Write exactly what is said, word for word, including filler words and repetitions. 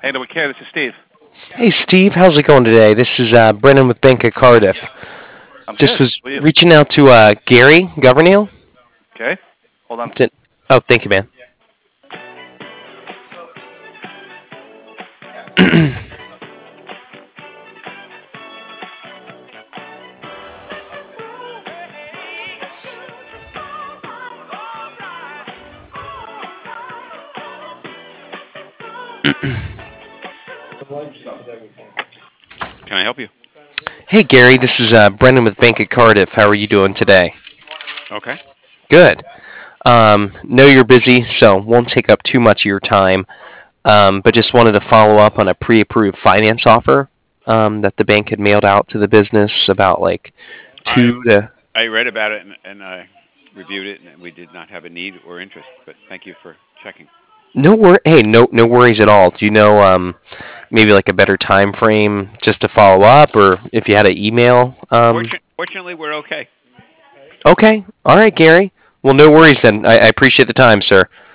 Handle with care. This is Steve. Hey Steve, how's it going today? This is uh, Brennan with Bank of Cardiff. I'm Just good. was How are you? reaching out to uh, Gary Governale. Okay. Hold on. Did- Oh, thank you, man. Can I help you? Hey Gary, this is uh, Brennan with Bank of Cardiff. How are you doing today? Okay. Good. Um, know you're busy, so won't take up too much of your time. Um, but just wanted to follow up on a pre-approved finance offer um, that the bank had mailed out to the business about like I two to. I read about it and, and I reviewed it, and we did not have a need or interest. But thank you for checking. No wor- Hey, no no worries at all. Do you know um, maybe like a better time frame just to follow up, or if you had an email? Um, Fortun- fortunately, we're okay. okay, all right, Gary. Well, no worries then. I, I appreciate the time, sir.